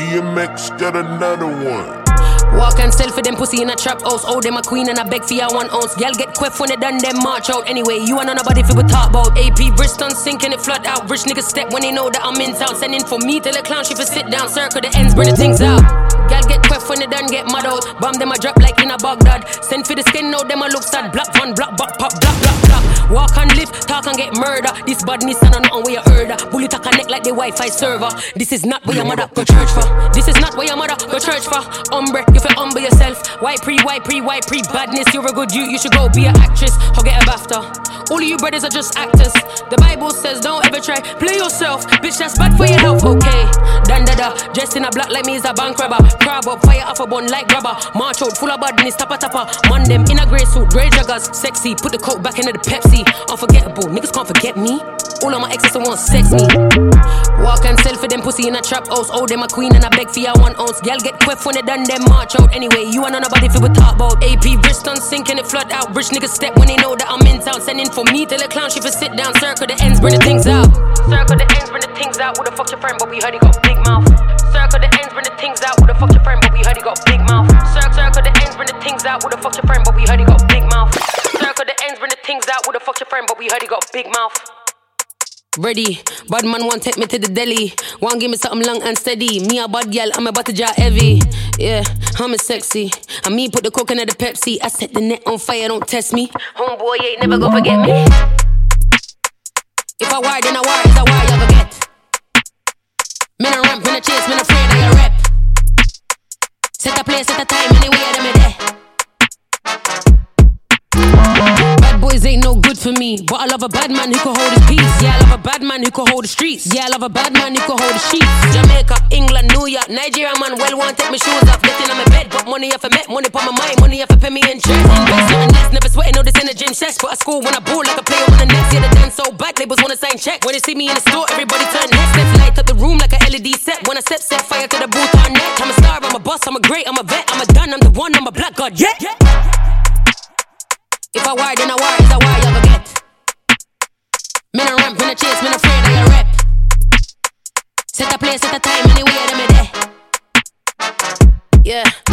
DMX got another one. Walk and sell for them pussy in a trap house. Oh, them a queen and I beg for ya 1 ounce. Y'all get quiff when they done them march out. Anyway, you and nobody fi we talk about. AP Bristol sinking it flood out. Rich niggas step when they know that I'm in town. Sending for me till the clown she fi sit down. Circle the ends, bring the things out. Y'all get quiff when they done get mad out. Bomb them a drop like in a Baghdad. Send for the skin now them a look sad. Black one, black pop, pop, black, black, black. Walk and live, talk and get murder. This badness and I know where you heard her. Bully talk a neck like the Wi-Fi server. This is not where your mother go church for. This is not where your mother go church for. Umbre, you fi humble yourself. Why pre badness, you're a good you should go be an actress or get a BAFTA. All of you brothers are just actors. The Bible says don't ever try, play yourself. Bitch, that's bad for your health, okay. Dandada, dressed in a black like me is a bank robber. Crab up, fire off a bun like rubber. March out, full of badness, tappa. Man them in a grey suit, grey joggers, sexy. Put the coke back into the Pepsi. Unforgettable, niggas can't forget me. All of my exes want sex me. Walk and sell for them pussy in a trap house. Oh, them a queen and I beg for ya 1 ounce. Y'all get quiff when they done them march out. Anyway, you and nobody fi we talk about. AP Bristol sinking it flood out. Rich niggas step when they know that I'm in town. Sending for me till the clown she fi sit down. Circle the ends, bring the things out. Circle the ends, bring the things out. Who the fuck your friend, but we heard he got big mouth. Circle the ends, bring the things out. Who the fuck your friend, but we heard he got big mouth. Circle the ends, bring the things out. Who the fuck your friend, but we heard he got big mouth. Circle the ends, bring the things out. Who the fuck your friend, but we heard he got big mouth. Ready, bad man want take me to the deli. Want give me something long and steady. Me a bad gal, I'm about to jar heavy. Yeah, I'm a sexy. And me put the coke in the Pepsi. I set the net on fire, don't test me. Homeboy ain't never gonna forget me. If I war, then I war, is a war you ever get. Men a ramp, men a chase, men afraid of your rep. Set a place, set a time, anywhere them a there. Bad boys ain't no good for me, but I love a bad man who can hold his peace. Yeah, I love a bad man who can hold the streets. Yeah, I love a bad man who can hold the sheets. Jamaica, England, New York, Nigeria man, well want take my shoes off. Getting on my bed, but money if I met, money for my mind, money if I pay me interest. Invest nothing less, never sweating, no this in the gym sex. But at school when I ball like a player on the next. Yeah, the dance so bad, labels wanna sign check. When they see me in the store, everybody turn heads. Let's light up the room like a LED set. When I set fire to the booth on net. I'm a star, I'm a boss, I'm a great, I'm a vet, I'm a done, I'm the one, I'm a black god, yeah. If I war, then I war, is a war you ever get. Men a ramp, men a chase, men afraid of your rep. Set a place, set a time, anywhere them a there. Yeah.